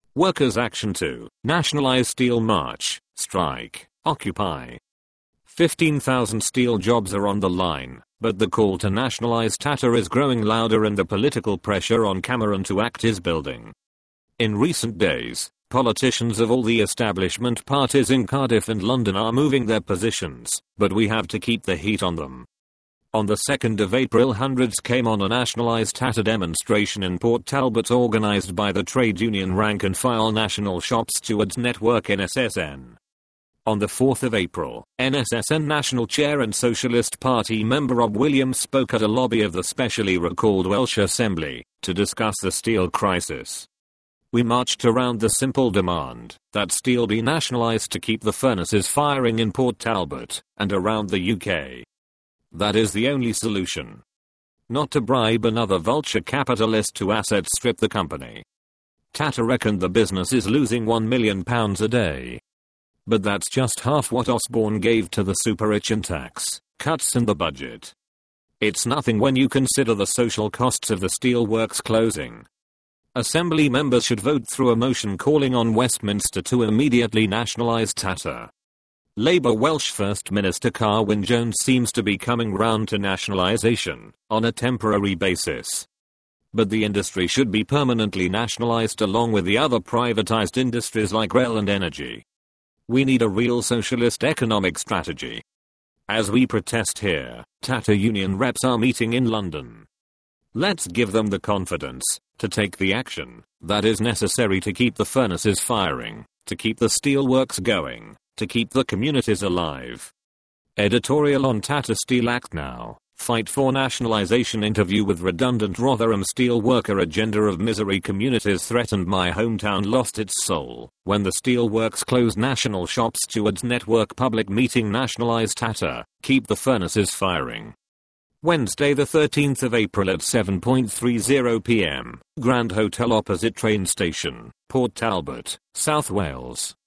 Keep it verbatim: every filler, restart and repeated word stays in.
Workers' Action two. Nationalize steel march, strike, occupy. fifteen thousand steel jobs are on the line, but the call to nationalize Tata is growing louder and the political pressure on Cameron to act is building. In recent days, politicians of all the establishment parties in Cardiff and London are moving their positions, but we have to keep the heat on them. On the second of April, hundreds came on a nationalised Tata demonstration in Port Talbot organised by the trade union rank and file National Shop Stewards Network N S S N. On the fourth of April, N S S N National Chair and Socialist Party member Rob Williams spoke at a lobby of the specially recalled Welsh Assembly to discuss the steel crisis. We marched around the simple demand that steel be nationalised to keep the furnaces firing in Port Talbot and around the U K. That is the only solution. Not to bribe another vulture capitalist to asset strip the company. Tata reckoned the business is losing one million pounds a day. But that's just half what Osborne gave to the super rich in tax cuts in the budget. It's nothing when you consider the social costs of the steel works closing. Assembly members should vote through a motion calling on Westminster to immediately nationalise Tata. Labour Welsh First Minister Carwyn Jones seems to be coming round to nationalisation on a temporary basis. But the industry should be permanently nationalised along with the other privatised industries like rail and energy. We need a real socialist economic strategy. As we protest here, Tata union reps are meeting in London. Let's give them the confidence to take the action that is necessary to keep the furnaces firing, to keep the steelworks going, to keep the communities alive. Editorial on Tata Steel Act now. Fight for nationalisation interview with redundant Rotherham steel worker. Agenda of misery. Communities threatened. My hometown lost its soul when the steelworks closed. National Shop Stewards Network public meeting. Nationalise Tata, keep the furnaces firing. Wednesday the thirteenth of April at seven thirty p m Grand Hotel opposite train station, Port Talbot, South Wales.